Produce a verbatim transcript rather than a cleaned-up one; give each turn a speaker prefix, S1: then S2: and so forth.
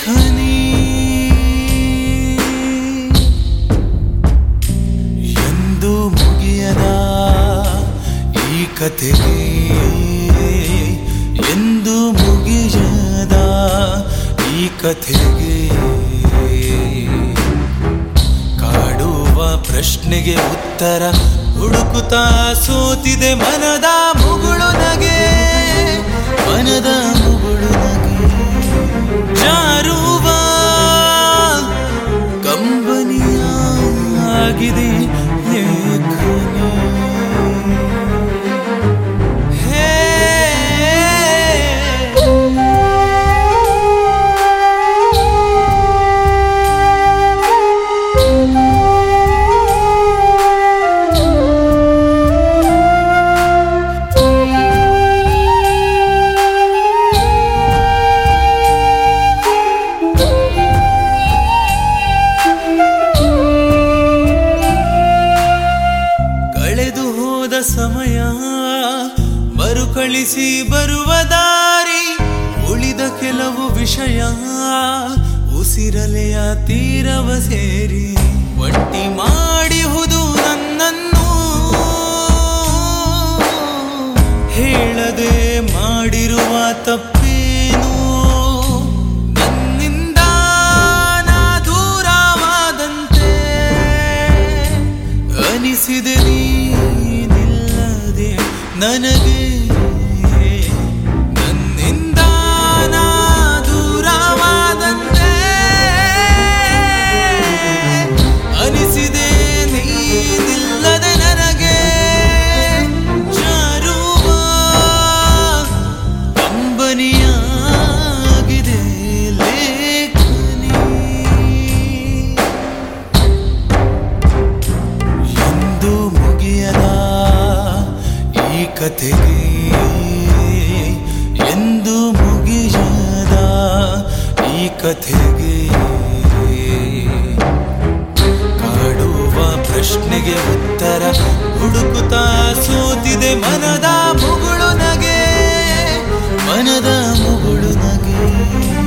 S1: ಲೇಖನಿ ಎಂದು ಮುಗಿಯದ ಈ ಕಥೆಗೆ ಎಂದು ಮುಗಿಯದ ಈ ಕಥೆಗೆ ಕಾಡುವ ಪ್ರಶ್ನೆಗೆ ಉತ್ತರ ಹುಡುಕುತ್ತಾ ಸೋತಿದೆ ಮನದ ಮುಗುಳು ನಗೆ ಮನದ ಮುಗುಳು ನಗೆ ಜಾರುವ ಕಂಬನಿಯಾಗಿದೆ ಲೇಖನಿ ಸಮಯ ಮರುಕಳಿಸಿ ಬರುವ ದಾರಿ ಉಳಿದ ಕೆಲವು ವಿಷಯ ಉಸಿರಲೆಯ ತೀರವ ಸೇರಿ ಒಟ್ಟಿ ಮಾಡಿಹುದು ನನ್ನನ್ನು ಹೇಳದೆ ಮಾಡಿರುವ ತಪ್ಪೇನು ನನ್ನಿಂದ ನಾ ದೂರವಾದಂತೆ ಅನಿಸಿದೆ ನನಗೆ ನನ್ನಿಂದ ನಾ ದೂರವಾದಂತೆ ಅನಿಸಿದೆ ನೀನಿಲ್ಲದೆ ನನಗೆ ಜಾರುವ ಕಂಬನಿಯಾಗಿದೆ ಲೇಖನಿ ಎಂದು ಮುಗಿಯದ ಈ ಕಥೆಗೆ ಎಂದು ಮುಗಿಯದ ಈ ಕಥೆಗೆ ಕಾಡುವ ಪ್ರಶ್ನೆಗೆ ಉತ್ತರ ಹುಡುಕುತ್ತಾ ಸೋತಿದೆ ಮನದ ಮುಗುಳು ನಗೆ ಮನದ ಮುಗುಳು ನಗೆ